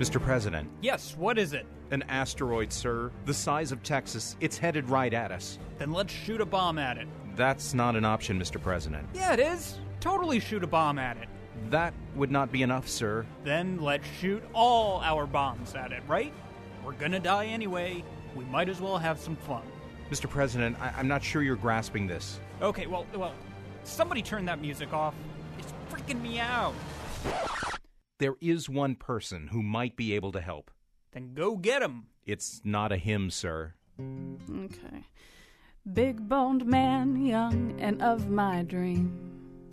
Mr. President. Yes, what is it? An asteroid, sir. The size of Texas. It's headed right at us. Then let's shoot a bomb at it. That's not an option, Mr. President. Yeah, it is. Totally shoot a bomb at it. That would not be enough, sir. Then let's shoot all our bombs at it, right? We're gonna die anyway. We might as well have some fun. Mr. President, I'm not sure you're grasping this. Okay, well, somebody turn that music off. It's freaking me out. There is one person who might be able to help. Then go get him. It's not a him, sir. Okay. Big-boned man, young and of my dream,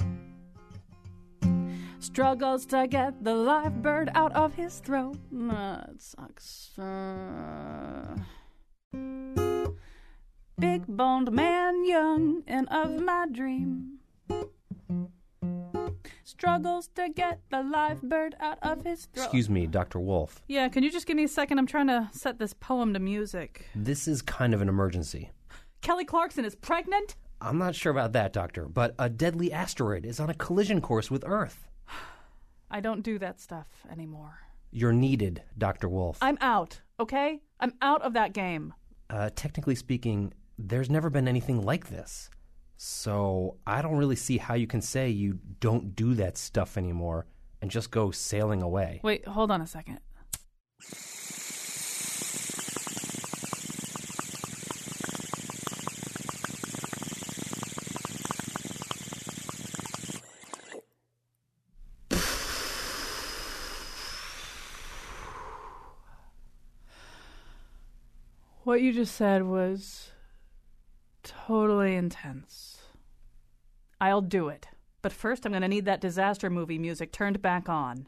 struggles to get the live bird out of his throat. It sucks. Big-boned man, young and of my dream, struggles to get the live bird out of his throat. Excuse me, Dr. Wolf. Yeah, can you just give me a second? I'm trying to set this poem to music. This is kind of an emergency. Kelly Clarkson is pregnant? I'm not sure about that, Doctor, but a deadly asteroid is on a collision course with Earth. I don't do that stuff anymore. You're needed, Dr. Wolf. I'm out, okay? I'm out of that game. Technically speaking, there's never been anything like this. So I don't really see how you can say you don't do that stuff anymore and just go sailing away. Wait, hold on a second. What you just said was totally intense. I'll do it. But first I'm going to need that disaster movie music turned back on.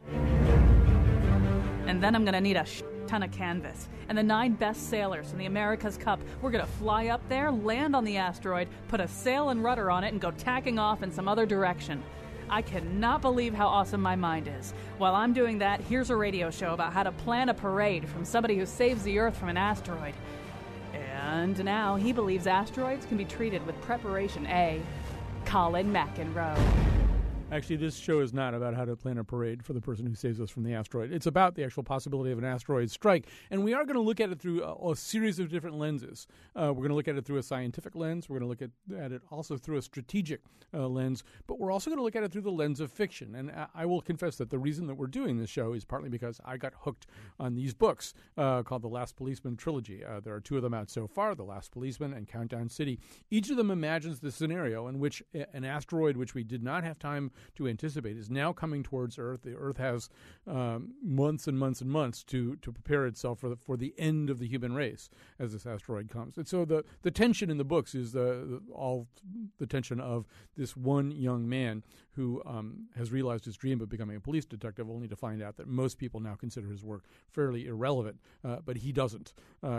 And then I'm going to need a ton of canvas. And the 9 best sailors from the America's Cup. We're going to fly up there, land on the asteroid, put a sail and rudder on it, and go tacking off in some other direction. I cannot believe how awesome my mind is. While I'm doing that, here's a radio show about how to plan a parade from somebody who saves the Earth from an asteroid. And now he believes asteroids can be treated with Preparation A. Colin McEnroe. Actually, this show is not about how to plan a parade for the person who saves us from the asteroid. It's about the actual possibility of an asteroid strike. And we are going to look at it through a series of different lenses. We're going to look at it through a scientific lens. We're going to look at it also through a strategic lens. But we're also going to look at it through the lens of fiction. And I will confess that the reason that we're doing this show is partly because I got hooked on these books called The Last Policeman Trilogy. There are 2 of them out so far, The Last Policeman and Countdown City. Each of them imagines the scenario in which an asteroid, which we did not have time to anticipate, is now coming towards Earth. The Earth has months and months and months to prepare itself for the end of the human race as this asteroid comes. And so the tension in the books is all the tension of this one young man who has realized his dream of becoming a police detective, only to find out that most people now consider his work fairly irrelevant. But he doesn't.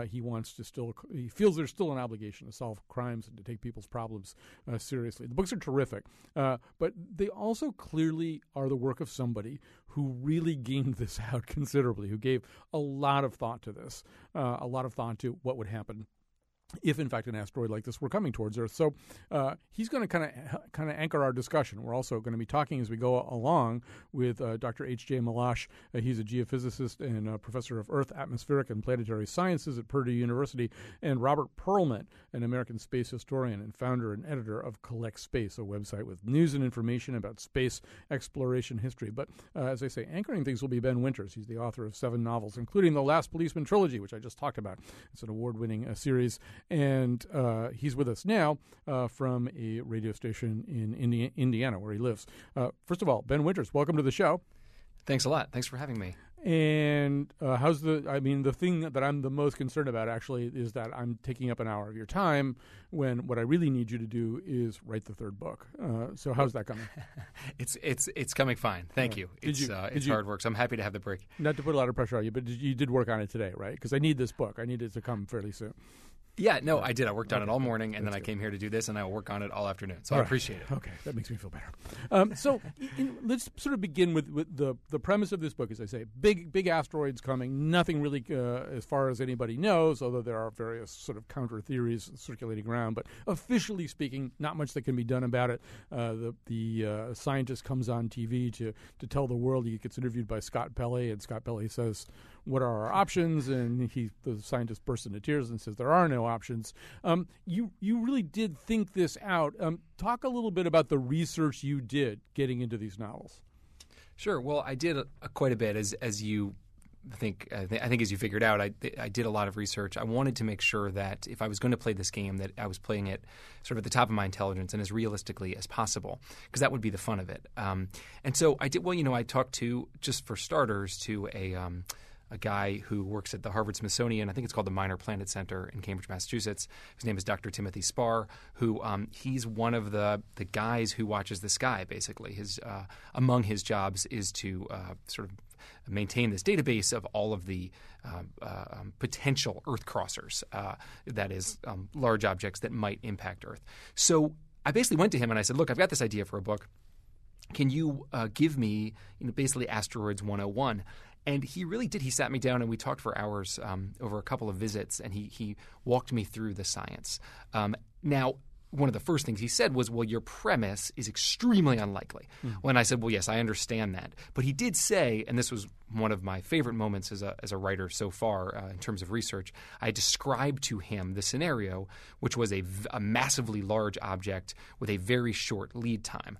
He feels there's still an obligation to solve crimes and to take people's problems seriously. The books are terrific, but they also clearly are the work of somebody who really gamed this out considerably, who gave a lot of thought to this, a lot of thought to what would happen if, in fact, an asteroid like this were coming towards Earth. So he's going to kind of anchor our discussion. We're also going to be talking as we go along with Dr. H.J. Malash. He's a geophysicist and professor of Earth, atmospheric, and planetary sciences at Purdue University, and Robert Perlman, an American space historian and founder and editor of Collect Space, a website with news and information about space exploration history. But as I say, anchoring things will be Ben Winters. He's the author of 7 novels, including The Last Policeman Trilogy, which I just talked about. It's an award-winning series. And he's with us now from a radio station in Indiana, where he lives. First of all, Ben Winters, welcome to the show. Thanks a lot. Thanks for having me. And the thing that I'm the most concerned about, actually, is that I'm taking up an hour of your time when what I really need you to do is write the 3rd book. So how's that coming? It's coming fine. Thank you. It's hard work, so I'm happy to have the break. Not to put a lot of pressure on you, but you did work on it today, right? Because I need this book. I need it to come fairly soon. Yeah, no, I did. I worked on it all morning, and then I came here to do this, and I will work on it all afternoon. So I appreciate it. Okay, that makes me feel better. Let's sort of begin with the premise of this book. As I say, big asteroids coming. Nothing really, as far as anybody knows, although there are various sort of counter theories circulating around. But officially speaking, not much that can be done about it. The scientist comes on TV to tell the world. He gets interviewed by Scott Pelley, and Scott Pelley says, what are our options? And the scientist bursts into tears and says there are no options. You really did think this out. Talk a little bit about the research you did getting into these novels. Sure. Well, I did quite a bit, as you I think as you figured out, I did a lot of research. I wanted to make sure that if I was going to play this game, that I was playing it sort of at the top of my intelligence and as realistically as possible, because that would be the fun of it. And so I did. Well, I talked to, just for starters, to a guy who works at the Harvard Smithsonian. I think it's called the Minor Planet Center in Cambridge, Massachusetts. His name is Dr. Timothy Spar, who he's one of the guys who watches the sky, basically. Among his jobs is to sort of maintain this database of all of the potential Earth crossers, that is, large objects that might impact Earth. So I basically went to him and I said, look, I've got this idea for a book. Can you give me basically Asteroids 101? And he really did. He sat me down and we talked for hours over a couple of visits, and he walked me through the science. Now, one of the first things he said was, well, your premise is extremely unlikely. When I said, well, yes, I understand that. But he did say, and this was one of my favorite moments as a writer so far in terms of research, I described to him the scenario, which was a massively large object with a very short lead time.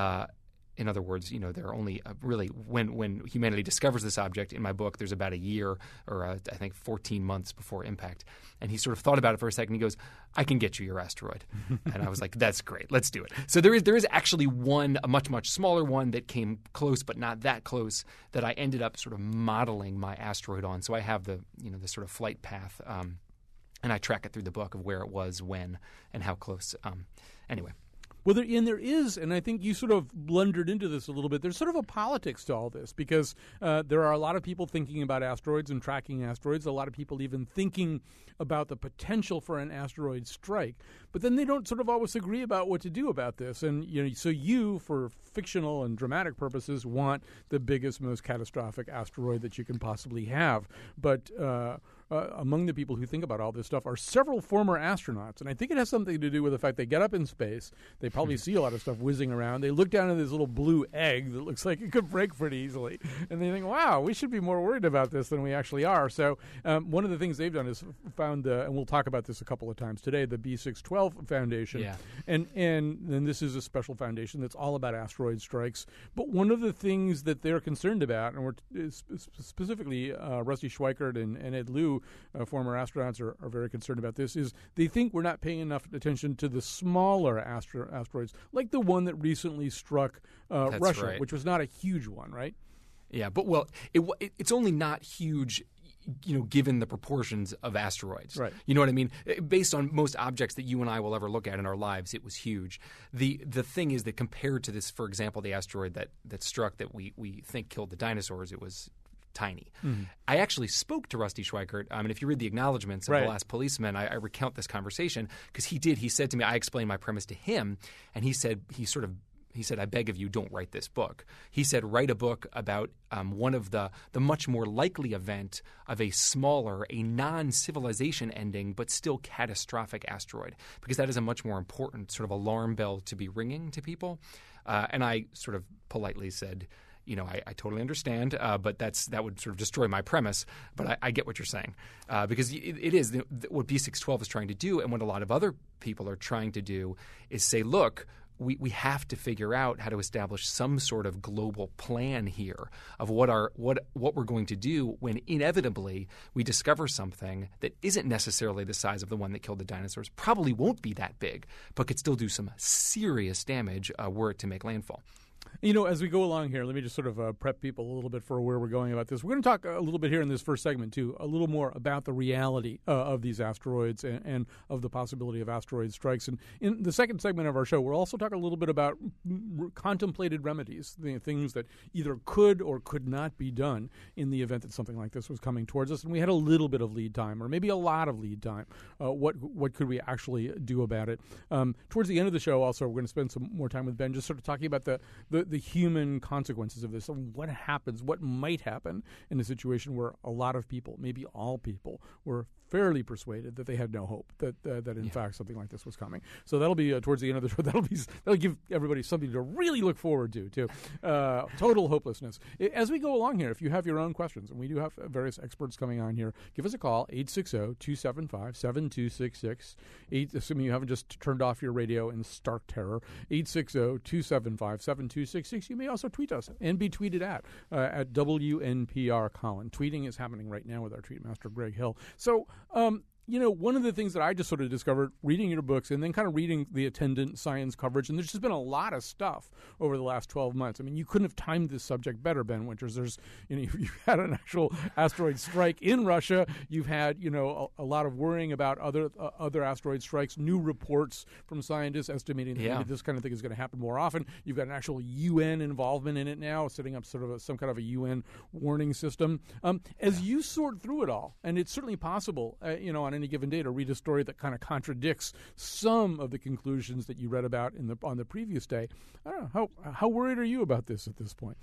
In other words, there are only really when humanity discovers this object in my book, there's about a year or I think 14 months before impact. And he sort of thought about it for a second. He goes, I can get you your asteroid. And I was like, that's great. Let's do it. So there is actually one, a much, much smaller one that came close but not that close, that I ended up sort of modeling my asteroid on. So I have the sort of flight path, and I track it through the book of where it was, when, and how close. Anyway. Well, there is, and I think you sort of blundered into this a little bit, there's sort of a politics to all this, because there are a lot of people thinking about asteroids and tracking asteroids, a lot of people even thinking about the potential for an asteroid strike, but then they don't sort of always agree about what to do about this. And so you, for fictional and dramatic purposes, want the biggest, most catastrophic asteroid that you can possibly have. But among the people who think about all this stuff are several former astronauts. And I think it has something to do with the fact they get up in space, they probably see a lot of stuff whizzing around, they look down at this little blue egg that looks like it could break pretty easily, and they think, wow, we should be more worried about this than we actually are. So one of the things they've done is found, and we'll talk about this a couple of times today, the B612 Foundation. Yeah. And this is a special foundation that's all about asteroid strikes. But one of the things that they're concerned about, and we're specifically Rusty Schweickart and Ed Lu, former astronauts, are very concerned about this, is they think we're not paying enough attention to the smaller asteroids, like the one that recently struck Russia, right, which was not a huge one, right? Yeah, but it's only not huge, given the proportions of asteroids. Right. You know what I mean? Based on most objects that you and I will ever look at in our lives, it was huge. The thing is that compared to this, for example, the asteroid that struck that we think killed the dinosaurs, it was tiny. Mm-hmm. I actually spoke to Rusty Schweickart, and if you read the acknowledgments of The Last Policeman, I recount this conversation because he said to me, I explained my premise to him, and he said, I beg of you, don't write this book. He said, write a book about one of the much more likely event of a smaller, a non-civilization ending, but still catastrophic asteroid, because that is a much more important sort of alarm bell to be ringing to people. And I sort of politely said, I totally understand, but that would sort of destroy my premise. But I get what you're saying, because it is what B612 is trying to do, and what a lot of other people are trying to do is say, look, we have to figure out how to establish some sort of global plan here of what we're going to do when inevitably we discover something that isn't necessarily the size of the one that killed the dinosaurs, probably won't be that big, but could still do some serious damage were it to make landfall. As we go along here, let me just sort of prep people a little bit for where we're going about this. We're going to talk a little bit here in this first segment, too, a little more about the reality of these asteroids and of the possibility of asteroid strikes. And in the second segment of our show, we'll also talk a little bit about contemplated remedies, things that either could or could not be done in the event that something like this was coming towards us. And we had a little bit of lead time, or maybe a lot of lead time. What could we actually do about it? Towards the end of the show, also, we're going to spend some more time with Ben just sort of talking about the the human consequences of this. And what happens, what might happen in a situation where a lot of people, maybe all people, were fairly persuaded that they had no hope, that in fact something like this was coming. So that'll be towards the end of the show. That'll give everybody something to really look forward to, too. Total hopelessness. As we go along here, if you have your own questions, and we do have various experts coming on here, give us a call, 860-275-7266. Assuming you haven't just turned off your radio in stark terror, 860-275-7266. You may also tweet us and be tweeted at WNPR Colin. Tweeting is happening right now with our tweet master, Greg Hill. So, one of the things that I just sort of discovered reading your books and then kind of reading the attendant science coverage, and there's just been a lot of stuff over the last 12 months. I mean, you couldn't have timed this subject better, Ben Winters. You've had an actual asteroid strike in Russia. You've had, a lot of worrying about other asteroid strikes, new reports from scientists estimating that maybe this kind of thing is going to happen more often. You've got an actual UN involvement in it now, setting up sort of some kind of a UN warning system. As you sort through it all, and it's certainly possible, on any given day to read a story that kind of contradicts some of the conclusions that you read about on the previous day. I don't know, how worried are you about this at this point?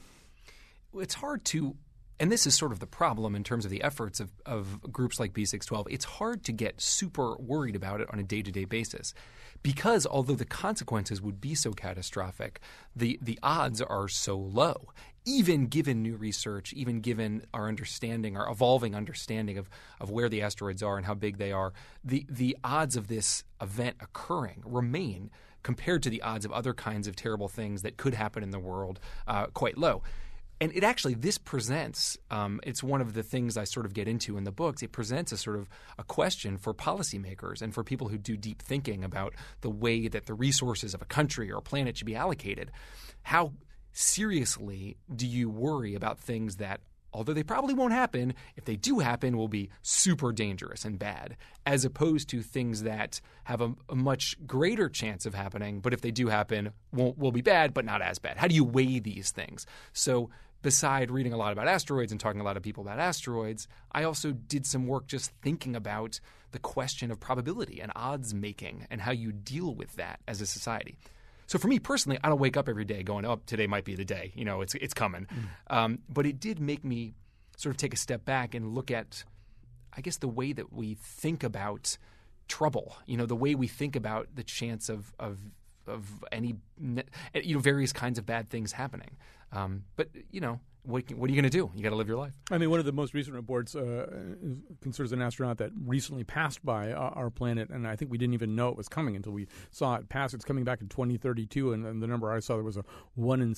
It's hard to, and this is sort of the problem in terms of the efforts of groups like B612. It's hard to get super worried about it on a day-to-day basis because although the consequences would be so catastrophic, the odds are so low. Even given new research, even given our understanding, our evolving understanding of where the asteroids are and how big they are, the odds of this event occurring remain compared to the odds of other kinds of terrible things that could happen in the world quite low. And this presents, it's one of the things I sort of get into in the books, it presents a sort of a question for policymakers and for people who do deep thinking about the way that the resources of a country or a planet should be allocated. How seriously do you worry about things that, although they probably won't happen, if they do happen, will be super dangerous and bad, as opposed to things that have a much greater chance of happening, but if they do happen, will be bad, but not as bad? How do you weigh these things? So beside reading a lot about asteroids and talking to a lot of people about asteroids, I also did some work just thinking about the question of probability and odds making and how you deal with that as a society. So for me personally, I don't wake up every day going, oh, today might be the day. It's coming. But it did make me sort of take a step back and look at, I guess, the way that we think about trouble, the way we think about the chance of any, various kinds of bad things happening. But what are you going to do? You got to live your life. I mean, one of the most recent reports concerns an astronaut that recently passed by our planet, and I think we didn't even know it was coming until we saw it pass. It's coming back in 2032, and the number I saw, there was a 1 in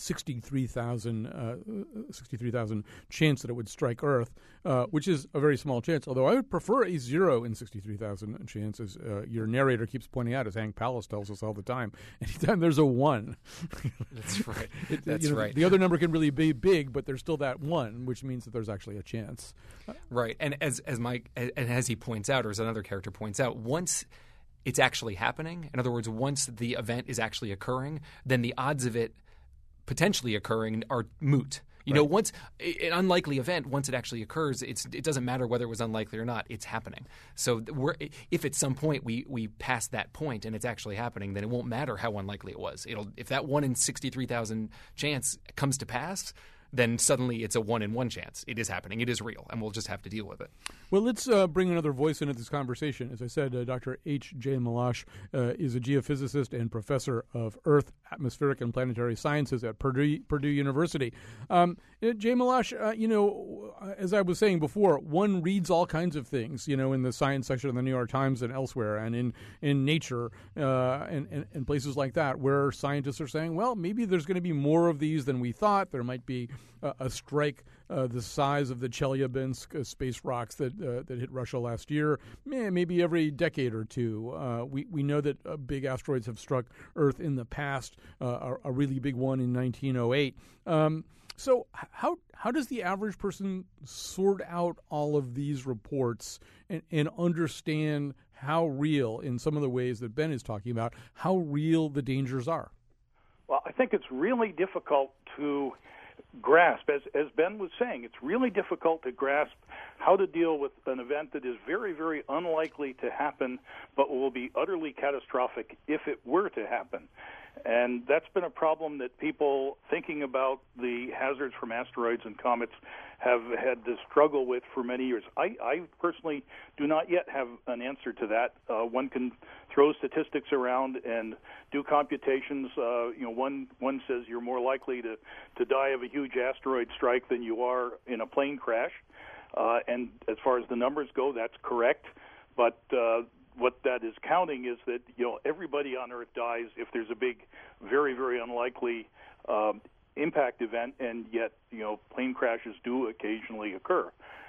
63,000 chance that it would strike Earth, which is a very small chance, although I would prefer a 0 in 63,000 chance, as your narrator keeps pointing out, as Hank Palace tells us all the time. Anytime there's a 1. That's right. That's right. The other number can really be big, but there's still that 1, which means that there's actually a chance. Right. And as Mike, and as he points out, or as another character points out, once it's actually happening, in other words, once the event is actually occurring, then the odds of it potentially occurring are moot. Once an unlikely event, once it actually occurs, it doesn't matter whether it was unlikely or not. It's happening. So if at some point we pass that point and it's actually happening, then it won't matter how unlikely it was. If that 1 in 63,000 chance comes to pass, then suddenly it's a 1 in 1 chance. It is happening. It is real, and we'll just have to deal with it. Well, let's bring another voice into this conversation. As I said, Dr. H.J. Malash is a geophysicist and professor of Earth, atmospheric, and planetary sciences at Purdue University. J. Malash, as I was saying before, one reads all kinds of things, in the science section of the New York Times and elsewhere, and in Nature and places like that, where scientists are saying, well, maybe there's going to be more of these than we thought. There might be a strike the size of the Chelyabinsk space rocks that hit Russia last year, maybe every decade or two. We know that big asteroids have struck Earth in the past, a really big one in 1908. So how does the average person sort out all of these reports and understand how real, in some of the ways that Ben is talking about, how real the dangers are? Well, I think it's really difficult to grasp, as Ben was saying, it's really difficult to grasp how to deal with an event that is very, very unlikely to happen, but will be utterly catastrophic if it were to happen. And that's been a problem that people thinking about the hazards from asteroids and comets have had to struggle with for many years. I personally do not yet have an answer to that. One can throw statistics around and do computations. One says you're more likely to die of a huge asteroid strike than you are in a plane crash. And as far as the numbers go, that's correct. But what that is counting is that everybody on Earth dies if there's a big, very, very unlikely impact event, and yet plane crashes do occasionally occur.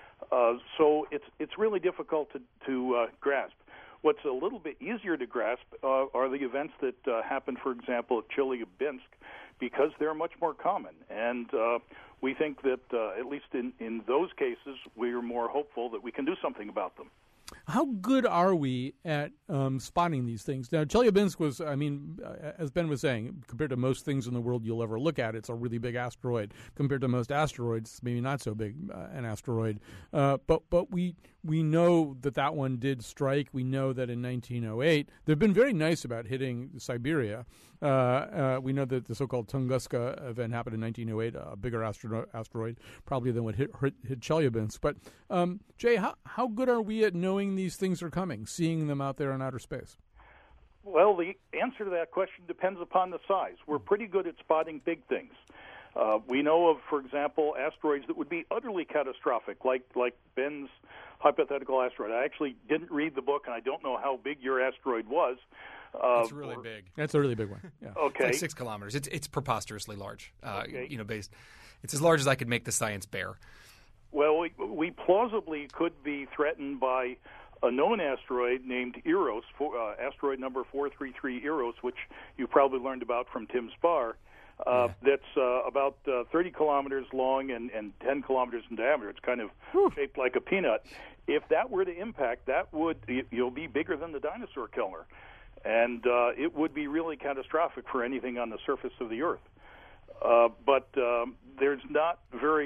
So it's really difficult to grasp. What's a little bit easier to grasp are the events that happen, for example, at Chelyabinsk, because they're much more common. And we think that at least in those cases, we're more hopeful that we can do something about them. How good are we at spotting these things? Now, Chelyabinsk was, as Ben was saying, compared to most things in the world you'll ever look at, it's a really big asteroid. Compared to most asteroids, maybe not so big an asteroid. But we know that one did strike. We know that in 1908, they've been very nice about hitting Siberia. We know that the so-called Tunguska event happened in 1908, a bigger asteroid probably than what hit Chelyabinsk. But, Jay, how good are we at knowing these things are coming, seeing them out there in outer space? Well, the answer to that question depends upon the size. We're pretty good at spotting big things. We know of, for example, asteroids that would be utterly catastrophic, like Ben's hypothetical asteroid. I actually didn't read the book, and I don't know how big your asteroid was. It's really big. That's a really big one. Yeah. Okay. It's like 6 kilometers. It's preposterously large. Okay. It's as large as I could make the science bear. Well, we plausibly could be threatened by a known asteroid named Eros, asteroid number 433 Eros, which you probably learned about from Tim Spar. That's about 30 kilometers long and 10 kilometers in diameter. It's kind of shaped like a peanut. If that were to impact, that would be bigger than the dinosaur killer. And it would be really catastrophic for anything on the surface of the Earth. But there's not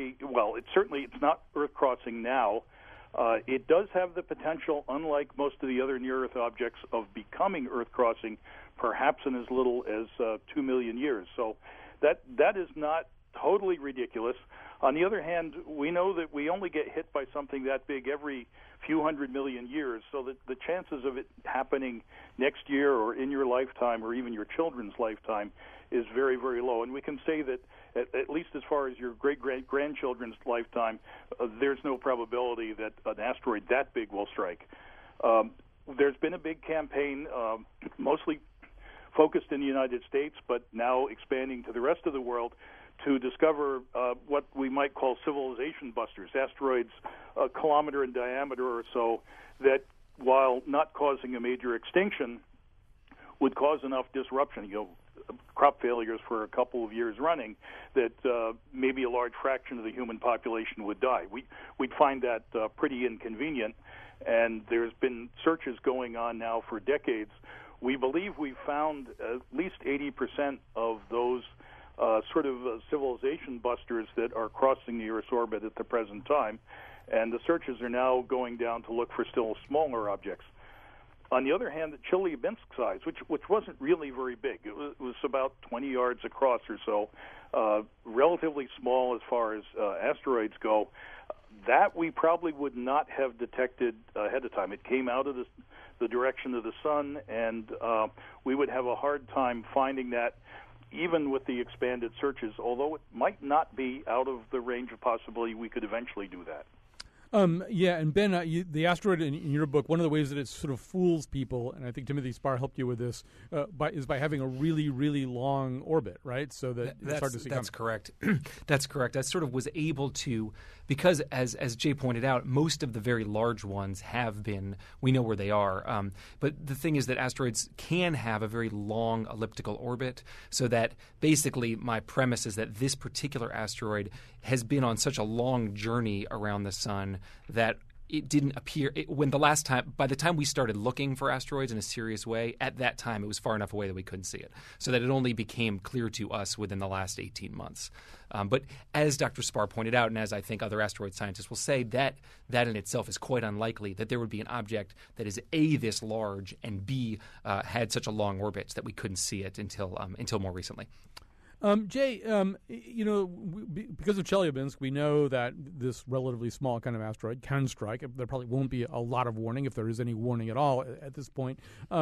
it's not Earth-crossing now. It does have the potential, unlike most of the other near-Earth objects, of becoming Earth-crossing perhaps in as little as 2 million years. So that is not totally ridiculous. On the other hand, we know that we only get hit by something that big every few 100 million years, so that the chances of it happening next year or in your lifetime or even your children's lifetime is very, very low. And we can say that at least as far as your great-grandchildren's lifetime, there's no probability that an asteroid that big will strike. There's been a big campaign, mostly focused in the United States, but now expanding to the rest of the world, to discover what we might call civilization busters, asteroids a kilometer in diameter or so, that while not causing a major extinction, would cause enough disruption, crop failures for a couple of years running, that maybe a large fraction of the human population would die. We'd find that pretty inconvenient, and there's been searches going on now for decades. We believe we've found at least 80% of those civilization busters that are crossing the Earth's orbit at the present time, and the searches are now going down to look for still smaller objects. On the other hand, the Chelyabinsk size, which wasn't really very big, it was about 20 yards across or so, relatively small as far as asteroids go, that we probably would not have detected ahead of time. It came out of the direction of the sun, and we would have a hard time finding that even with the expanded searches, although it might not be out of the range of possibility we could eventually do that. And Ben, the asteroid in your book, one of the ways that it sort of fools people, and I think Timothy Spar helped you with this, is by having a really, really long orbit, right? So that's hard to see. That's correct. That's correct. I sort of was able to, because as Jay pointed out, most of the very large ones have been, we know where they are. But the thing is that asteroids can have a very long elliptical orbit, so that basically my premise is that this particular asteroid has been on such a long journey around the sun that it didn't appear by the time we started looking for asteroids in a serious way, at that time it was far enough away that we couldn't see it. So that it only became clear to us within the last 18 months. But as Dr. Spar pointed out, and as I think other asteroid scientists will say, that in itself is quite unlikely that there would be an object that is A, this large, and B, had such a long orbit that we couldn't see it until more recently. Jay, because of Chelyabinsk, we know that this relatively small kind of asteroid can strike. There probably won't be a lot of warning, if there is any warning at all at this point.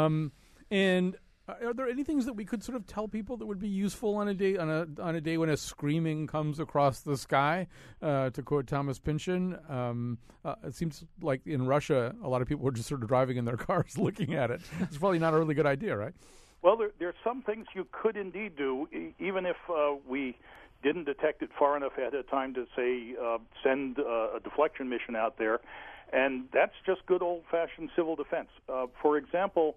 And are there any things that we could sort of tell people that would be useful on a day when a screaming comes across the sky? To quote Thomas Pynchon, it seems like in Russia, a lot of people were just sort of driving in their cars looking at it. It's probably not a really good idea, right? Well, there are some things you could indeed do, even if we didn't detect it far enough ahead of time to, say, send a deflection mission out there, and that's just good old-fashioned civil defense. For example,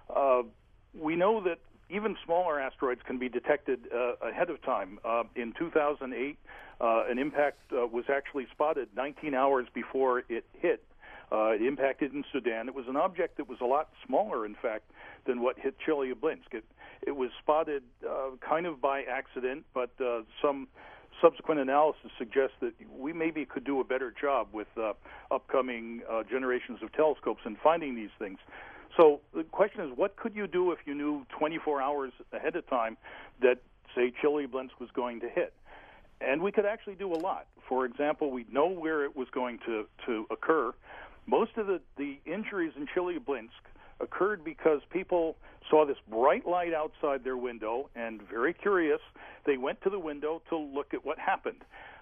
we know that even smaller asteroids can be detected ahead of time. In 2008, an impact was actually spotted 19 hours before it hit. It impacted in Sudan. It was an object that was a lot smaller, in fact, than what hit Chelyabinsk. It was spotted kind of by accident, but some subsequent analysis suggests that we maybe could do a better job with upcoming generations of telescopes in finding these things. So the question is, what could you do if you knew 24 hours ahead of time that, say, Chelyabinsk was going to hit? And we could actually do a lot. For example, we know where it was going to occur. Most of the injuries in Chelyabinsk occurred because people saw this bright light outside their window, and very curious, they went to the window to look at what happened.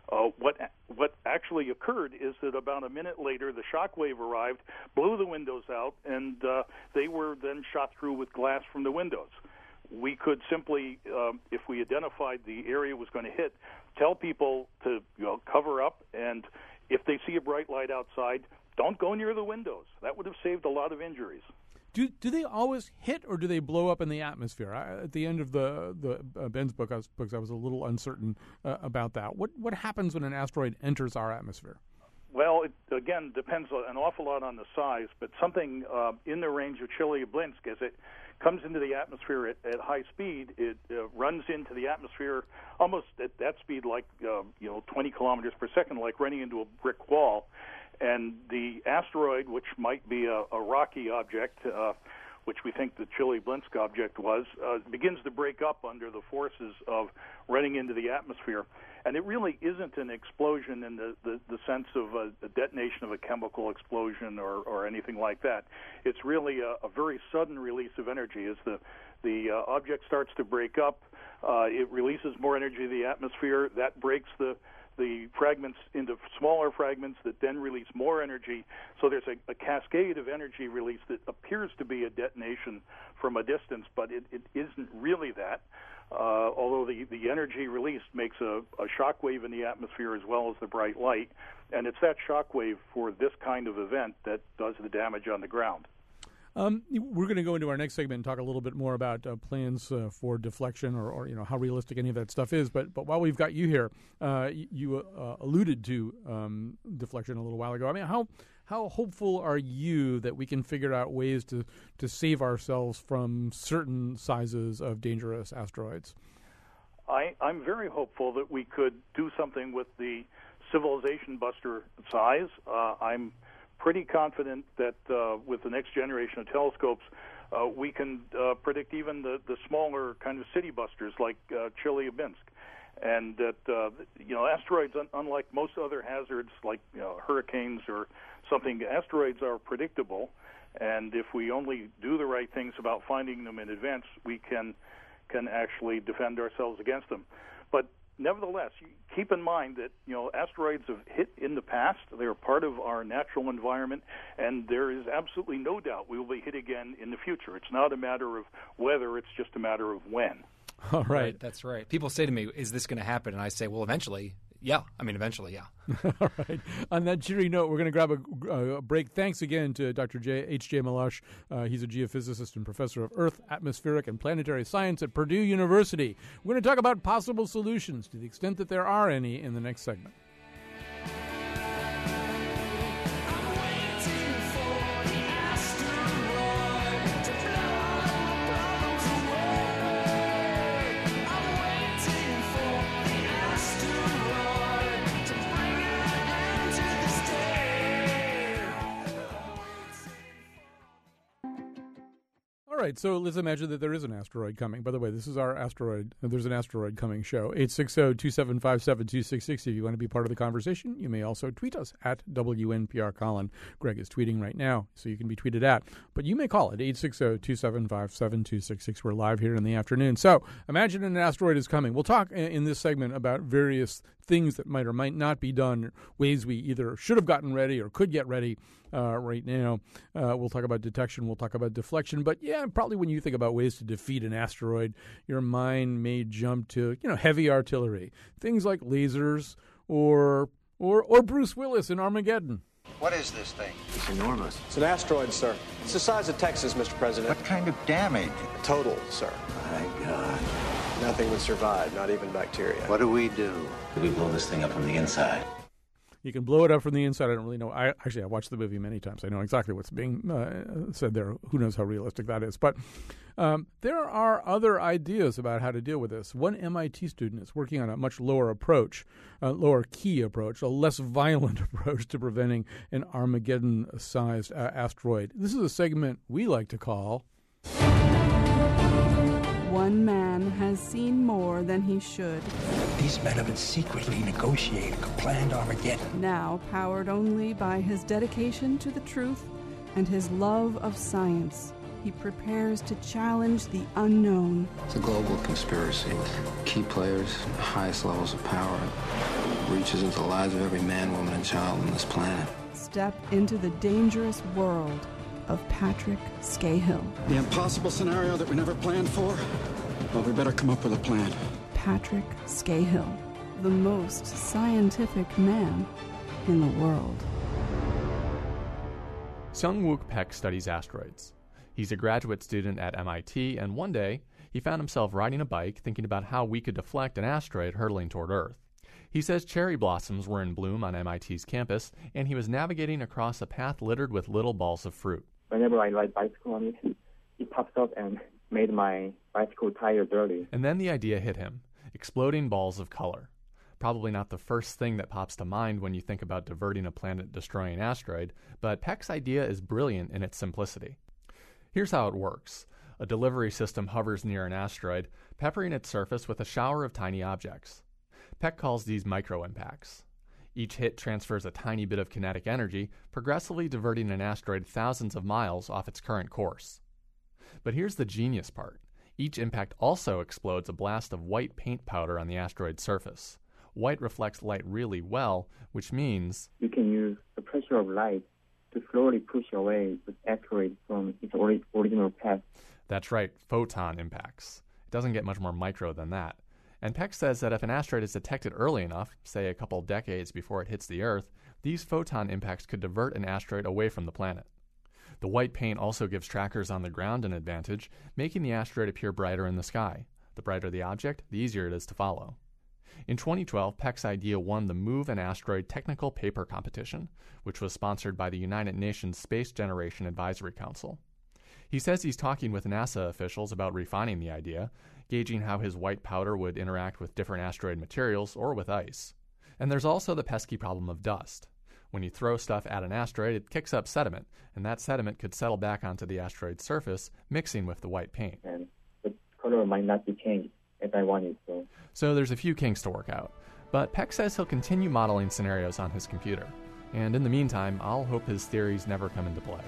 What actually occurred is that about a minute later, the shock wave arrived, blew the windows out, and they were then shot through with glass from the windows. We could simply, if we identified the area was going to hit, tell people to cover up, and if they see a bright light outside, don't go near the windows. That would have saved a lot of injuries. Do they always hit, or do they blow up in the atmosphere? At the end of the Ben's books, I was a little uncertain about that. What happens when an asteroid enters our atmosphere? Well, it, again, depends an awful lot on the size, but something in the range of Chelyabinsk, as it comes into the atmosphere at high speed, it runs into the atmosphere almost at that speed, like 20 kilometers per second, like running into a brick wall. And the asteroid, which might be a rocky object, which we think the Chelyabinsk object was, begins to break up under the forces of running into the atmosphere. And it really isn't an explosion in the sense of a detonation of a chemical explosion or anything like that. It's really a very sudden release of energy. As the object starts to break up, it releases more energy to the atmosphere. That breaks the fragments into smaller fragments that then release more energy. So there's a cascade of energy release that appears to be a detonation from a distance, but it isn't really that. Although the energy released makes a shock wave in the atmosphere as well as the bright light, and it's that shock wave for this kind of event that does the damage on the ground. We're going to go into our next segment and talk a little bit more about plans for deflection or how realistic any of that stuff is. But while we've got you here, you alluded to deflection a little while ago. I mean, how hopeful are you that we can figure out ways to save ourselves from certain sizes of dangerous asteroids? I'm very hopeful that we could do something with the civilization buster size. I'm pretty confident that with the next generation of telescopes, we can predict even the smaller kind of city busters like Chelyabinsk. And that, asteroids, unlike most other hazards like hurricanes or something, asteroids are predictable. And if we only do the right things about finding them in advance, we can actually defend ourselves against them. But nevertheless, keep in mind that asteroids have hit in the past. They are part of our natural environment, and there is absolutely no doubt we will be hit again in the future. It's not a matter of whether; it's just a matter of when. All right, that's right. People say to me, "Is this going to happen?" And I say, "Well, eventually." Yeah, eventually, yeah. All right. On that cheery note, we're going to grab a break. Thanks again to Dr. H.J. Malash. He's a geophysicist and professor of Earth, atmospheric, and planetary science at Purdue University. We're going to talk about possible solutions, to the extent that there are any, in the next segment. right, so let's imagine that there is an asteroid coming. By the way, this is our asteroid. There's an asteroid coming show. 860-275-7266. If you want to be part of the conversation, you may also tweet us at WNPR Colin. Greg is tweeting right now, so you can be tweeted at. But you may call it 860-275-7266. We're live here in the afternoon. So imagine an asteroid is coming. We'll talk in this segment about various things that might or might not be done, ways we either should have gotten ready or could get ready right now. We'll talk about detection. We'll talk about deflection. But yeah, probably when you think about ways to defeat an asteroid, your mind may jump to, heavy artillery, things like lasers or Bruce Willis in Armageddon. What is this thing? It's enormous. It's an asteroid, sir. It's the size of Texas, Mr. President. What kind of damage? Total, sir. My God. Nothing would survive, not even bacteria. What do we do? We blow this thing up from the inside. You can blow it up from the inside. I don't really know. I watched the movie many times. I know exactly what's being said there. Who knows how realistic that is? But there are other ideas about how to deal with this. One MIT student is working on a much lower approach, lower key approach, a less violent approach to preventing an Armageddon-sized asteroid. This is a segment we like to call... One man has seen more than he should. These men have been secretly negotiating a planned Armageddon. Now powered only by his dedication to the truth and his love of science, he prepares to challenge the unknown. It's a global conspiracy with key players, the highest levels of power. It reaches into the lives of every man, woman, and child on this planet. Step into the dangerous world of Patrick Scahill. The impossible scenario that we never planned for? Well, we better come up with a plan. Patrick Scahill, the most scientific man in the world. Seung-Wook Paek studies asteroids. He's a graduate student at MIT, and one day he found himself riding a bike thinking about how we could deflect an asteroid hurtling toward Earth. He says cherry blossoms were in bloom on MIT's campus, and he was navigating across a path littered with little balls of fruit. Whenever I ride bicycle on it, it pops up and made my bicycle tire dirty. And then the idea hit him, exploding balls of color. Probably not the first thing that pops to mind when you think about diverting a planet-destroying asteroid, but Paek's idea is brilliant in its simplicity. Here's how it works. A delivery system hovers near an asteroid, peppering its surface with a shower of tiny objects. Paek calls these micro-impacts. Each hit transfers a tiny bit of kinetic energy, progressively diverting an asteroid thousands of miles off its current course. But here's the genius part. Each impact also explodes a blast of white paint powder on the asteroid's surface. White reflects light really well, which means... you can use the pressure of light to slowly push away the asteroid from its original path. That's right, photon impacts. It doesn't get much more micro than that. And Paek says that if an asteroid is detected early enough, say a couple decades before it hits the Earth, these photon impacts could divert an asteroid away from the planet. The white paint also gives trackers on the ground an advantage, making the asteroid appear brighter in the sky. The brighter the object, the easier it is to follow. In 2012, Paek's idea won the Move an Asteroid Technical Paper Competition, which was sponsored by the United Nations Space Generation Advisory Council. He says he's talking with NASA officials about refining the idea, gauging how his white powder would interact with different asteroid materials or with ice. And there's also the pesky problem of dust. When you throw stuff at an asteroid, it kicks up sediment, and that sediment could settle back onto the asteroid's surface, mixing with the white paint. And the color might not be changed as I wanted to. So there's a few kinks to work out. But Paek says he'll continue modeling scenarios on his computer. And in the meantime, I'll hope his theories never come into play.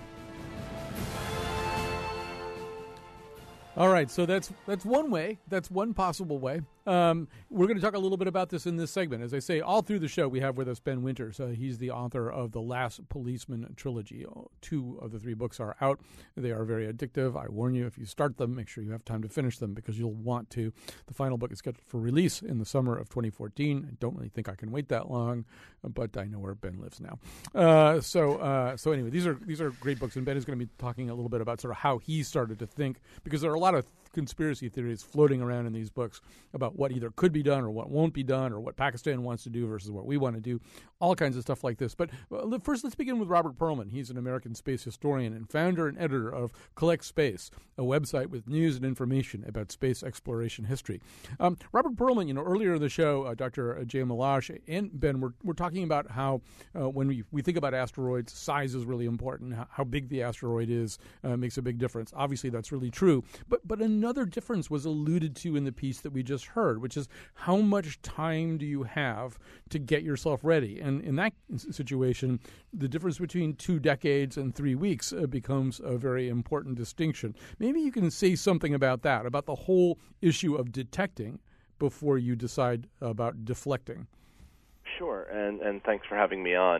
All right, so that's one way. That's one possible way. We're going to talk a little bit about this in this segment. As I say, all through the show, we have with us Ben Winters. He's the author of The Last Policeman trilogy. 2 of the 3 books are out. They are very addictive. I warn you, if you start them, make sure you have time to finish them because you'll want to. The final book is scheduled for release in the summer of 2014. I don't really think I can wait that long, but I know where Ben lives now. So anyway, these are great books, and Ben is going to be talking a little bit about sort of how he started to think, because there are a lot of conspiracy theories floating around in these books about what either could be done or what won't be done or what Pakistan wants to do versus what we want to do, all kinds of stuff like this. But first, let's begin with Robert Pearlman. He's an American space historian and founder and editor of Collect Space, a website with news and information about space exploration history. Robert Pearlman, earlier in the show, Dr. Jay Milosh and Ben were talking about how when we think about asteroids, size is really important. How big the asteroid is makes a big difference. Obviously, that's really true. But another difference was alluded to in the piece that we just heard, which is how much time do you have to get yourself ready? And in that situation, the difference between 2 decades and 3 weeks becomes a very important distinction. Maybe you can say something about that, about the whole issue of detecting before you decide about deflecting. Sure, and thanks for having me on.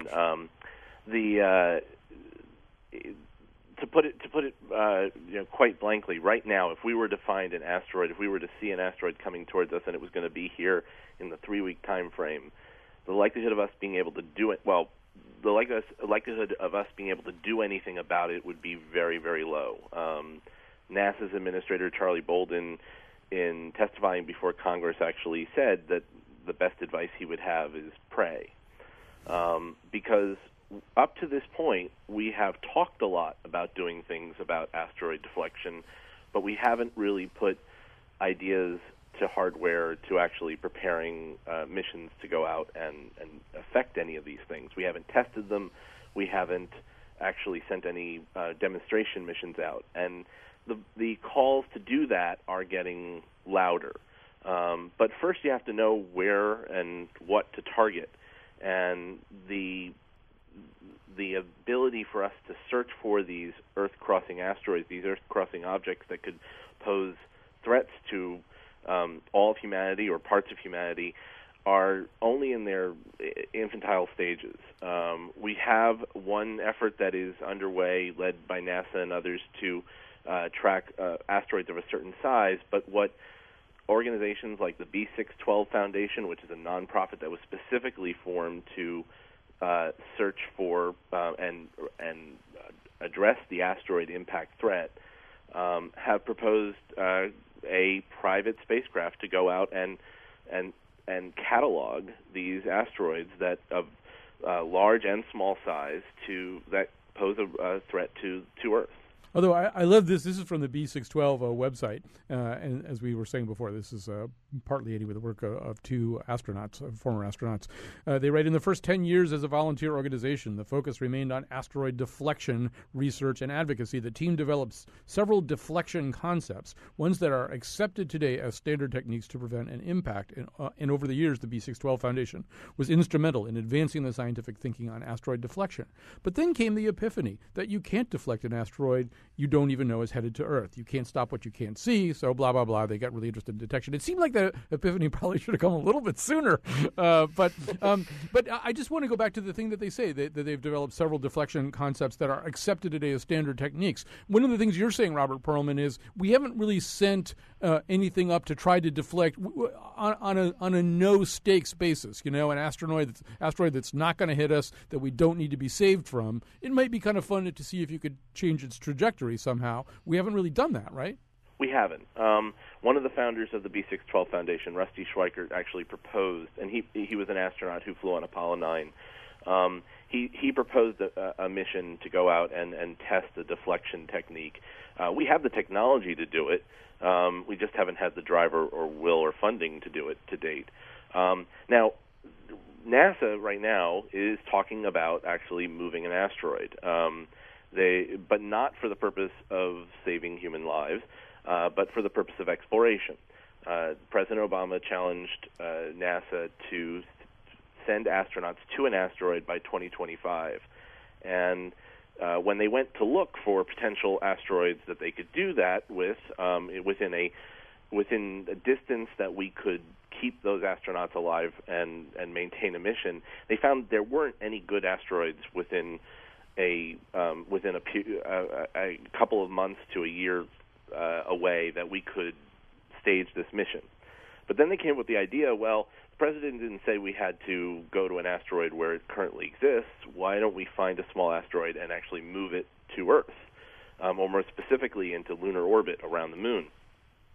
To put it quite blankly, right now, if we were to find an asteroid, if we were to see an asteroid coming towards us and it was going to be here in the 3-week time frame, the likelihood of us being able to do it, the likelihood of us being able to do anything about it would be very, very low. NASA's administrator, Charlie Bolden, in testifying before Congress, actually said that the best advice he would have is pray. Because up to this point, we have talked a lot about doing things about asteroid deflection, but we haven't really put ideas to hardware to actually preparing missions to go out and affect any of these things. We haven't tested them. We haven't actually sent any demonstration missions out. And the calls to do that are getting louder. But first you have to know where and what to target. And the ability for us to search for these Earth-crossing asteroids, these Earth-crossing objects that could pose threats to all of humanity or parts of humanity, are only in their infantile stages. We have one effort that is underway, led by NASA and others, to track asteroids of a certain size, but what organizations like the B612 Foundation, which is a nonprofit that was specifically formed to search for and address the asteroid impact threat, have proposed a private spacecraft to go out and catalog these asteroids that of large and small size that pose a threat to Earth. Although I love this. This is from the B612 website. And as we were saying before, this is partly aiding with the work of 2 astronauts, former astronauts. They write, in the first 10 years as a volunteer organization, the focus remained on asteroid deflection research and advocacy. The team develops several deflection concepts, ones that are accepted today as standard techniques to prevent an impact. And over the years, the B612 Foundation was instrumental in advancing the scientific thinking on asteroid deflection. But then came the epiphany that you can't deflect an asteroid you don't even know is headed to Earth. You can't stop what you can't see, so blah, blah, blah. They got really interested in detection. It seemed like the epiphany probably should have come a little bit sooner. But I just want to go back to the thing that they say, that they've developed several deflection concepts that are accepted today as standard techniques. One of the things you're saying, Robert Pearlman, is we haven't really sent anything up to try to deflect on a no-stakes basis. An asteroid that's not going to hit us, that we don't need to be saved from. It might be kind of fun to see if you could change its trajectory somehow. We haven't really done that, right? We haven't. One of the founders of the B612 Foundation, Rusty Schweickart, actually proposed, and he was an astronaut who flew on Apollo 9. He proposed a mission to go out and test the deflection technique. We have the technology to do it. We just haven't had the driver or will or funding to do it to date. Now, NASA right now is talking about actually moving an asteroid, but not for the purpose of saving human lives, but for the purpose of exploration. President Obama challenged NASA to send astronauts to an asteroid by 2025. And when they went to look for potential asteroids that they could do that with, within a distance that we could keep those astronauts alive and maintain a mission, they found there weren't any good asteroids within a couple of months to a year away that we could stage this mission. But then they came up with the idea, well, the president didn't say we had to go to an asteroid where it currently exists. Why don't we find a small asteroid and actually move it to Earth, or more specifically into lunar orbit around the moon?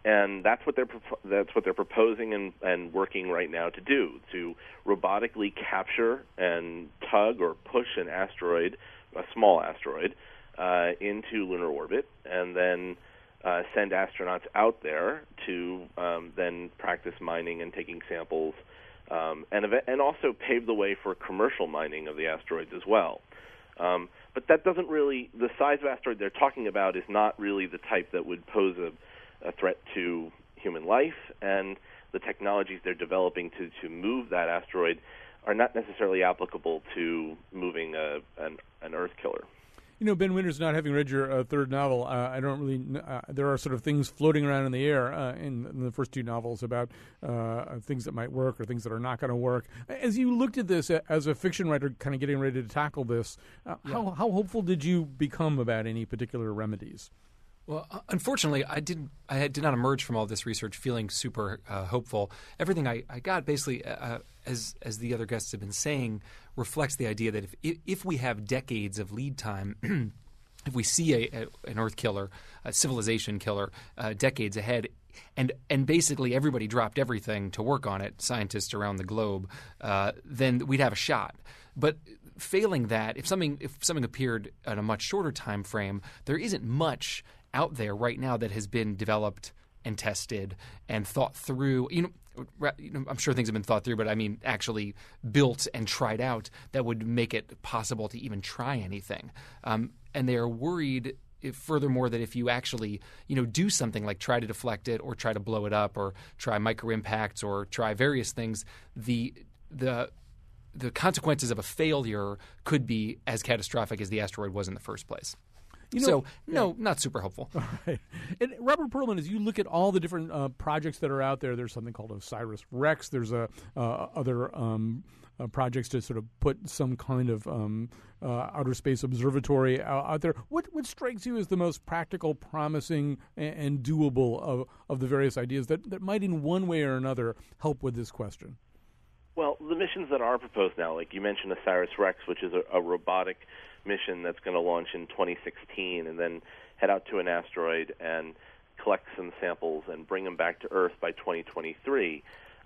And that's what they're proposing and working right now to do, to robotically capture and tug or push an asteroid, a small asteroid, into lunar orbit, and then send astronauts out there to then practice mining and taking samples, and also pave the way for commercial mining of the asteroids as well. But that doesn't really, the size of asteroid they're talking about is not really the type that would pose a threat to human life, and the technologies they're developing to move that asteroid are not necessarily applicable to moving an Earth killer. You know, Ben Winters, not having read your third novel, I don't really. There are sort of things floating around in the air in the first two novels about things that might work or things that are not going to work. As you looked at this as a fiction writer, kind of getting ready to tackle this, how hopeful did you become about any particular remedies? Well, unfortunately, I did not emerge from all this research feeling super hopeful. Everything I got basically, as the other guests have been saying, reflects the idea that if we have decades of lead time, if we see an Earth killer, a civilization killer, decades ahead, and basically everybody dropped everything to work on it, scientists around the globe, then we'd have a shot. But failing that, if something appeared at a much shorter time frame, there isn't much out there right now that has been developed and tested and thought through. I'm sure things have been thought through, but I mean actually built and tried out that would make it possible to even try anything. And they are worried, furthermore, that if you actually do something like try to deflect it or try to blow it up or try micro impacts or try various things, the consequences of a failure could be as catastrophic as the asteroid was in the first place. Not super hopeful. All right. And Robert Pearlman, as you look at all the different projects that are out there, there's something called OSIRIS-REx. There's other projects to sort of put some kind of outer space observatory out there. What strikes you as the most practical, promising, and doable of the various ideas that might in one way or another help with this question? Well, the missions that are proposed now, like you mentioned OSIRIS-REx, which is a robotic mission that's going to launch in 2016 and then head out to an asteroid and collect some samples and bring them back to Earth by 2023.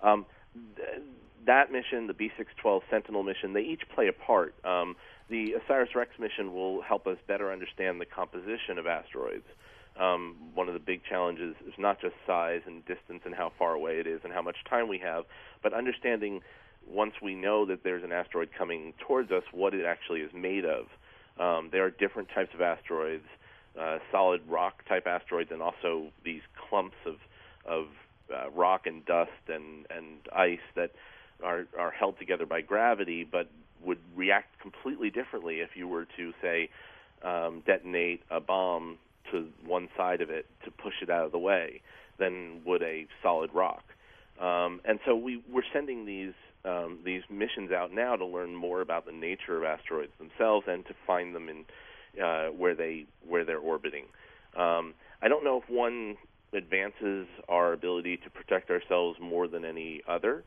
That mission, the B612 Sentinel mission, they each play a part. The OSIRIS-REx mission will help us better understand the composition of asteroids. One of the big challenges is not just size and distance and how far away it is and how much time we have, but understanding once we know that there's an asteroid coming towards us, what it actually is made of. There are different types of asteroids, solid rock type asteroids, and also these clumps of rock and dust and ice that are held together by gravity, but would react completely differently if you were to, say, detonate a bomb to one side of it to push it out of the way than would a solid rock. And so we're sending these missions out now to learn more about the nature of asteroids themselves and to find them in where they're orbiting. I don't know if one advances our ability to protect ourselves more than any other.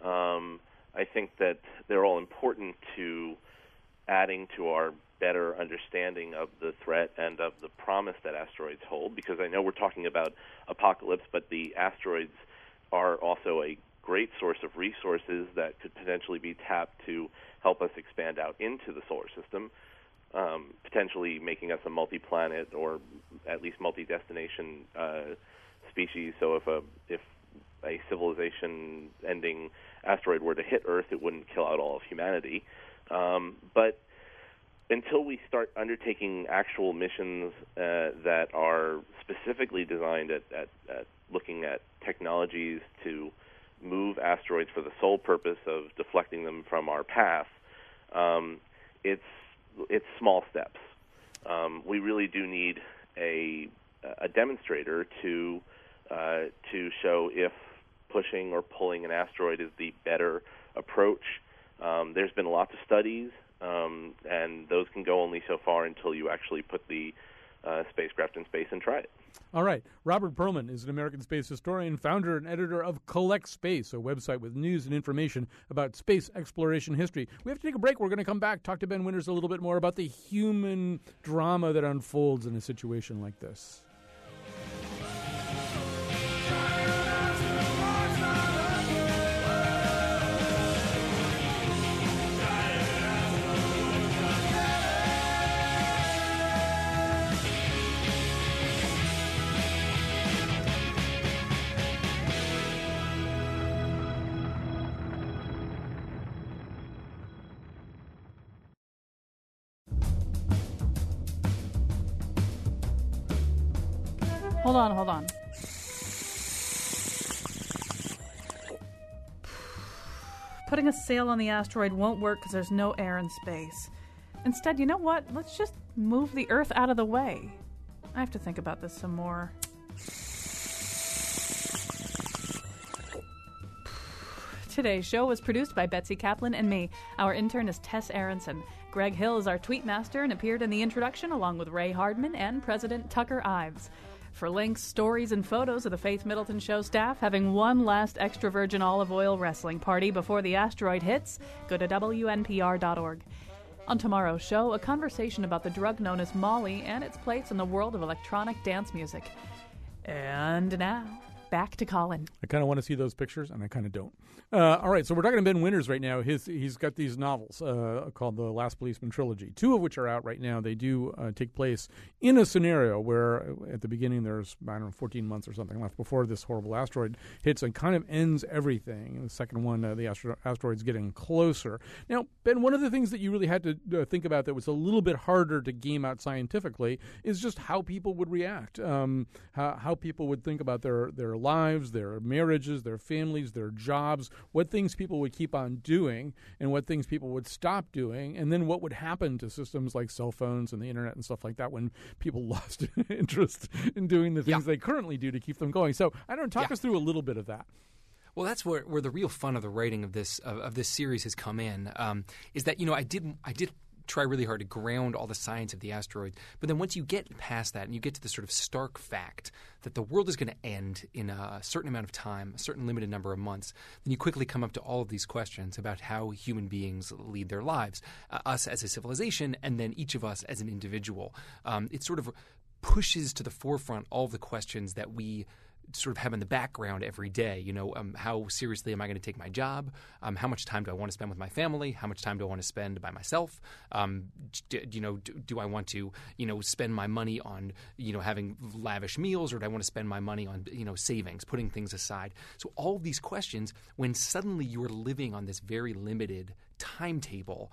I think that they're all important to adding to our better understanding of the threat and of the promise that asteroids hold, because I know we're talking about apocalypse, but the asteroids are also a great source of resources that could potentially be tapped to help us expand out into the solar system, potentially making us a multi-planet or at least multi-destination species. So if a civilization-ending asteroid were to hit Earth, it wouldn't kill out all of humanity. But until we start undertaking actual missions that are specifically designed at looking at technologies to move asteroids for the sole purpose of deflecting them from our path, it's small steps. We really do need a demonstrator to show if pushing or pulling an asteroid is the better approach. There's been lots of studies, and those can go only so far until you actually put the spacecraft in space and try it. All right. Robert Pearlman is an American space historian, founder and editor of Collect Space, a website with news and information about space exploration history. We have to take a break. We're going to come back, talk to Ben Winters a little bit more about the human drama that unfolds in a situation like this. Hold on. Putting a sail on the asteroid won't work because there's no air in space. Instead, you know what? Let's just move the Earth out of the way. I have to think about this some more. Today's show was produced by Betsy Kaplan and me. Our intern is Tess Aronson. Greg Hill is our tweet master and appeared in the introduction along with Ray Hardman and President Tucker Ives. For links, stories, and photos of the Faith Middleton Show staff having one last extra virgin olive oil wrestling party before the asteroid hits, go to WNPR.org. On tomorrow's show, a conversation about the drug known as Molly and its place in the world of electronic dance music. And now, back to Colin. I kind of want to see those pictures, and I kind of don't. All right, so we're talking to Ben Winters right now. He's got these novels called the Last Policeman Trilogy, 2 of which are out right now. They do take place in a scenario where at the beginning there's, 14 months or something left before this horrible asteroid hits and kind of ends everything. And the second one, the asteroid's getting closer. Now, Ben, one of the things that you really had to think about that was a little bit harder to game out scientifically is just how people would react, how people would think about their lives, their marriages, their families, their jobs, what things people would keep on doing and what things people would stop doing, and then what would happen to systems like cell phones and the internet and stuff like that when people lost interest in doing the things they currently do to keep them going. So talk us through a little bit of that. Well, that's where the real fun of the writing of this series has come in. Is that I did try really hard to ground all the science of the asteroid. But then once you get past that and you get to the sort of stark fact that the world is going to end in a certain amount of time, a certain limited number of months, then you quickly come up to all of these questions about how human beings lead their lives, us as a civilization, and then each of us as an individual. It sort of pushes to the forefront all of the questions that we sort of have in the background every day. How seriously am I going to take my job? How much time do I want to spend with my family? How much time do I want to spend by myself? Do I want to, spend my money on, having lavish meals, or do I want to spend my money on, savings, putting things aside? So all of these questions, when suddenly you're living on this very limited timetable,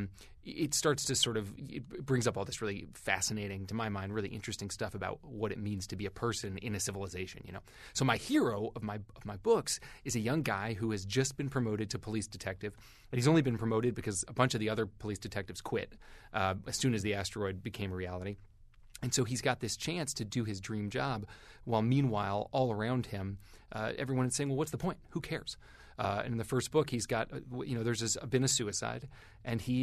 it starts to it brings up all this really fascinating, to my mind, really interesting stuff about what it means to be a person in a civilization. So my hero of my books is a young guy who has just been promoted to police detective, and he's only been promoted because a bunch of the other police detectives quit as soon as the asteroid became a reality. And so he's got this chance to do his dream job, while meanwhile, all around him, everyone is saying, well, what's the point? Who cares? And in the first book, he's got, there's been a suicide, and he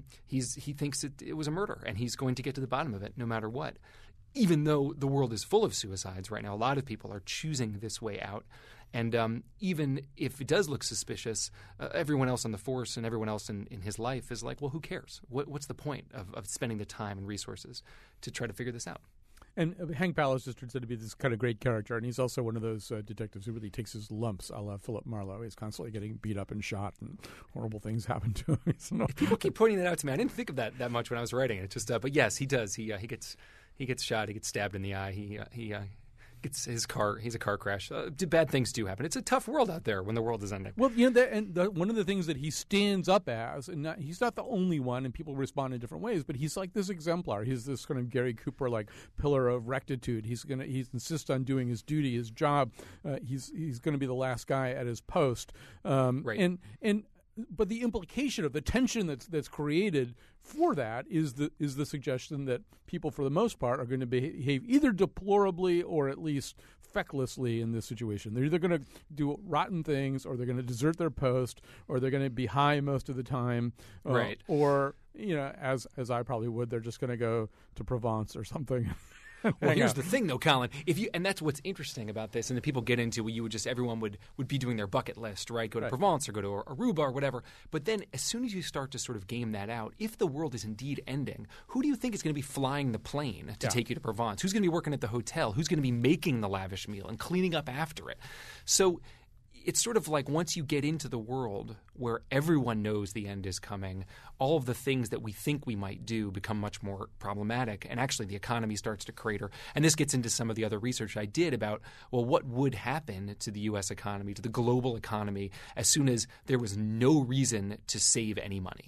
thinks it was a murder, and he's going to get to the bottom of it no matter what. Even though the world is full of suicides right now, a lot of people are choosing this way out. And even if it does look suspicious, everyone else on the force and everyone else in his life is like, well, who cares? What's the point of spending the time and resources to try to figure this out? And Hank Palace just turns out to be this kind of great character, and he's also one of those detectives who really takes his lumps, a la Philip Marlowe. He's constantly getting beat up and shot, and horrible things happen to him. People keep pointing that out to me. I didn't think of that much when I was writing it. Just, but yes, he does. He gets shot. He gets stabbed in the eye. He gets his car. He's a car crash. Bad things do happen. It's a tough world out there when the world is ending. Well, one of the things that he stands up as, and he's not the only one, and people respond in different ways. But he's like this exemplar. He's this kind of Gary Cooper like pillar of rectitude. He insists on doing his duty, his job. He's going to be the last guy at his post. Right. But the implication of the tension that's created for that is the suggestion that people, for the most part, are going to behave either deplorably or at least fecklessly in this situation. They're either going to do rotten things, or they're going to desert their post, or they're going to be high most of the time, right? Or as I probably would, they're just going to go to Provence or something. Well, here's the thing, though, Colin. And that's what's interesting about this, and that people get into, everyone would be doing their bucket list, right? Go to Provence or go to Aruba or whatever. But then, as soon as you start to sort of game that out, if the world is indeed ending, who do you think is going to be flying the plane to take you to Provence? Who's going to be working at the hotel? Who's going to be making the lavish meal and cleaning up after it? So it's sort of like once you get into the world where everyone knows the end is coming, all of the things that we think we might do become much more problematic, and actually the economy starts to crater. And this gets into some of the other research I did about, well, what would happen to the U.S. economy, to the global economy, as soon as there was no reason to save any money.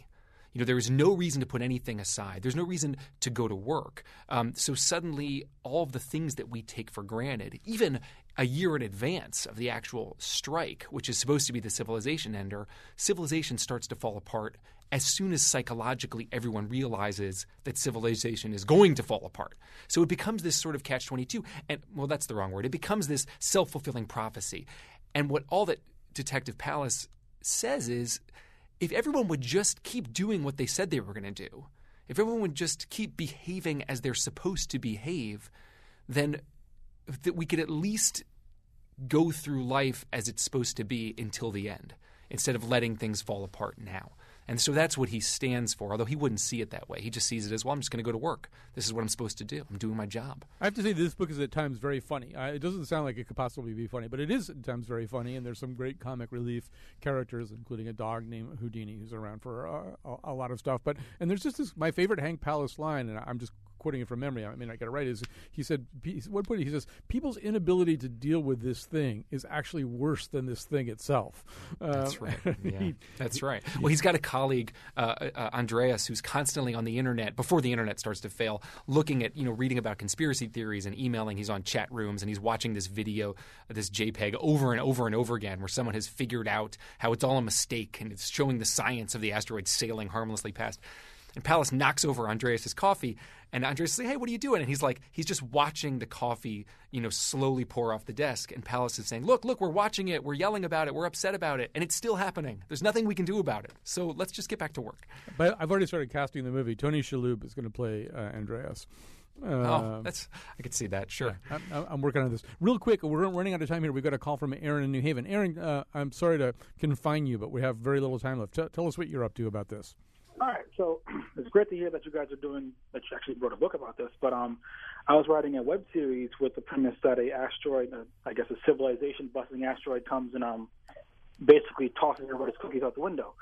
there is no reason to put anything aside. There's no reason to go to work. So suddenly all of the things that we take for granted, even a year in advance of the actual strike, which is supposed to be the civilization ender, civilization starts to fall apart as soon as psychologically everyone realizes that civilization is going to fall apart. So it becomes this sort of catch-22. And, well, that's the wrong word. It becomes this self-fulfilling prophecy. And what all that Detective Pallas says is, if everyone would just keep doing what they said they were going to do, if everyone would just keep behaving as they're supposed to behave, then that we could at least go through life as it's supposed to be until the end, instead of letting things fall apart now. And so that's what he stands for, although he wouldn't see it that way. He just sees it as, well, I'm just going to go to work. This is what I'm supposed to do. I'm doing my job. I have to say this book is at times very funny. It doesn't sound like it could possibly be funny, but it is at times very funny, and there's some great comic relief characters, including a dog named Houdini who's around for a lot of stuff. And there's just this, my favorite Hank Pallas line, and I'm just quoting it from memory, I mean, I got it right, is he said, at one point he says, people's inability to deal with this thing is actually worse than this thing itself. That's right. Yeah, that's right. Well, he's got a colleague, Andreas, who's constantly on the internet, before the internet starts to fail, looking at, reading about conspiracy theories and emailing. He's on chat rooms and he's watching this video, this JPEG over and over and over again, where someone has figured out how it's all a mistake and it's showing the science of the asteroid sailing harmlessly past. And Pallas knocks over Andreas' coffee, and Andreas says, hey, what are you doing? And he's just watching the coffee, slowly pour off the desk. And Pallas is saying, look, we're watching it. We're yelling about it. We're upset about it. And it's still happening. There's nothing we can do about it. So let's just get back to work. But I've already started casting the movie. Tony Shalhoub is going to play Andreas. I could see that, sure. Yeah, I'm working on this. Real quick, we're running out of time here. We've got a call from Aaron in New Haven. Aaron, I'm sorry to confine you, but we have very little time left. Tell us what you're up to about this. All right, so it's great to hear that you guys are doing, that you actually wrote a book about this, but I was writing a web series with the premise that a asteroid, a civilization-busting asteroid comes and basically tosses everybody's cookies out the window.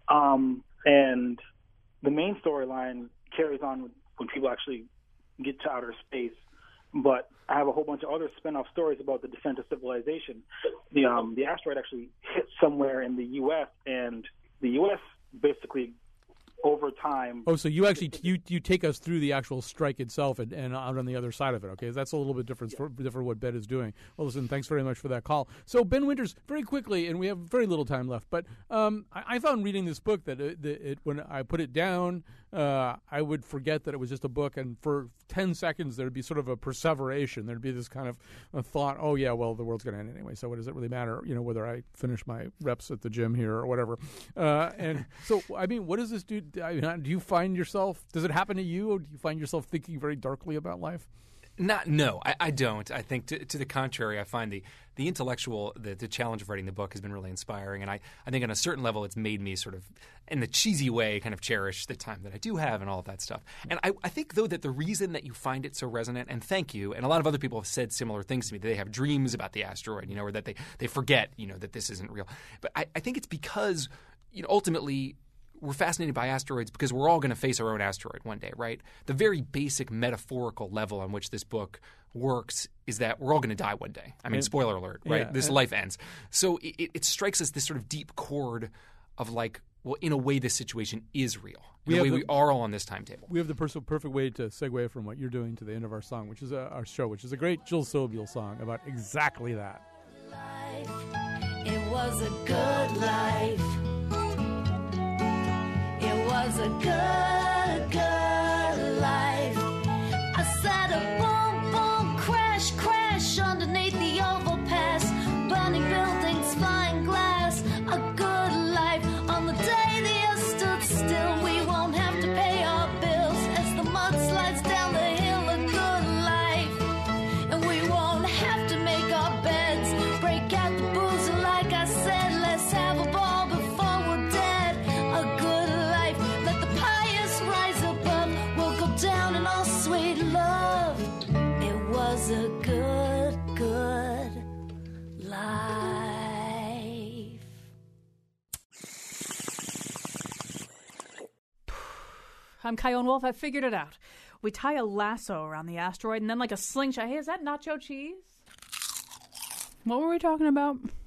And the main storyline carries on when people actually get to outer space, but I have a whole bunch of other spin-off stories about the descent of civilization. The asteroid actually hit somewhere in the U.S., and the U.S. basically over time. Oh, so you actually you take us through the actual strike itself and out on the other side of it. Okay, that's a little bit different for what Ben is doing. Well, listen, thanks very much for that call. So Ben Winters, very quickly, and we have very little time left, but I found reading this book that when I put it down, I would forget that it was just a book, and for 10 seconds there'd be sort of a perseveration. There'd be this kind of a thought, oh yeah, well, the world's going to end anyway, so what does it really matter, whether I finish my reps at the gym here or whatever. And so, I mean, what does this do? Do you find yourself, does it happen to you, or do you find yourself thinking very darkly about life? No, I don't. I think to the contrary, I find the intellectual, the challenge of writing the book has been really inspiring. And I think on a certain level it's made me sort of, in the cheesy way, kind of cherish the time that I do have and all of that stuff. And I think, though, that the reason that you find it so resonant, and thank you, and a lot of other people have said similar things to me, that they have dreams about the asteroid, or that they forget, that this isn't real. But I think it's because, ultimately, we're fascinated by asteroids because we're all going to face our own asteroid one day, right? The very basic metaphorical level on which this book works is that we're all going to die one day. I mean, spoiler alert, right? Yeah, this life ends. So it strikes us this sort of deep chord of like, well, in a way, this situation is real. In a way, we are all on this timetable. We have the perfect way to segue from what you're doing to the end of our song, which is our show, which is a great Jill Sobule song about exactly that. It was a good life. It was a good life. I said a boom, boom, crash, crash underneath the overpass. Burning buildings, flying glass. A good life. On the day the earth stood still, we won't have to pay our bills as the mud slides down the hill. A good life. And we won't have to make our beds. Break out the booze, and like I said, let's have a ball before we're dead. A good life. Let the pious rise above. We'll go down in all sweet love. It was a good life. I'm Chion Wolf. I figured it out. We tie a lasso around the asteroid and then like a slingshot. Hey, is that nacho cheese? What were we talking about?